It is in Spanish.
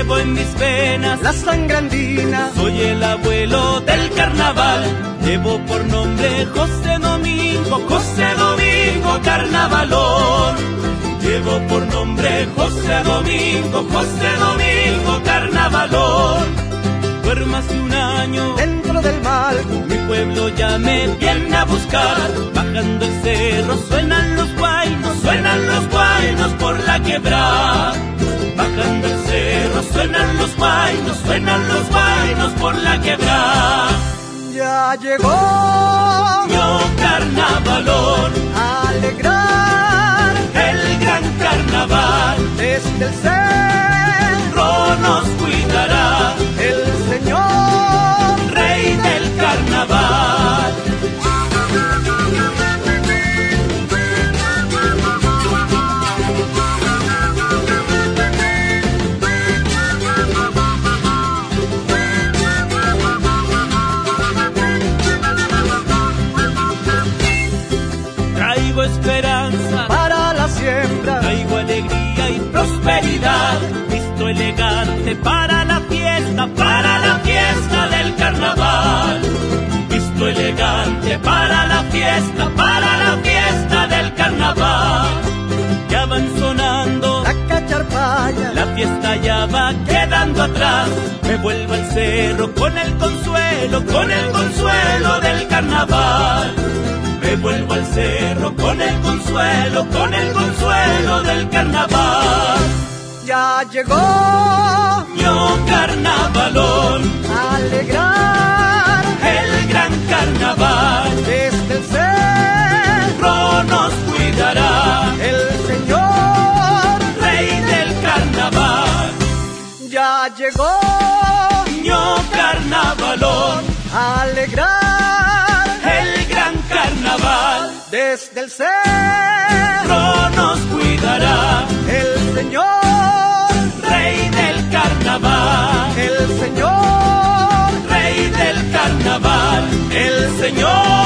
Llevo en mis venas la sangre andina. Soy el abuelo del carnaval. Llevo por nombre José Domingo Carnavalón. Llevo por nombre José Domingo Carnavalón. Duermo hace un año dentro del mal. Mi pueblo ya me viene a buscar. Bajando el cerro suenan los guaynos por la quebrada. Bajando el cerro suenan los guaynos por la quebrada. Ya llegó Ño Carnavalón a alegrar el gran carnaval. Desde el cerro nos cuidará el Señor, Rey del carnaval. Traigo esperanza para la siembra, traigo alegría y prosperidad. Visto elegante para la fiesta del carnaval. Visto elegante para la fiesta del carnaval. Ya van sonando la cacharpaya, la fiesta ya va quedando atrás. Me vuelvo al cerro con el consuelo del carnaval. Me vuelvo al cerro con el consuelo del carnaval. Ya llegó Ño Carnavalón a alegrar el gran carnaval. Desde el cerro nos cuidará el Señor, Rey del carnaval. ya llegó Ño Carnavalón a alegrar el gran carnaval. Desde el cerro nos cuidará el Señor, Rey del carnaval. el Señor, Rey del carnaval. El Señor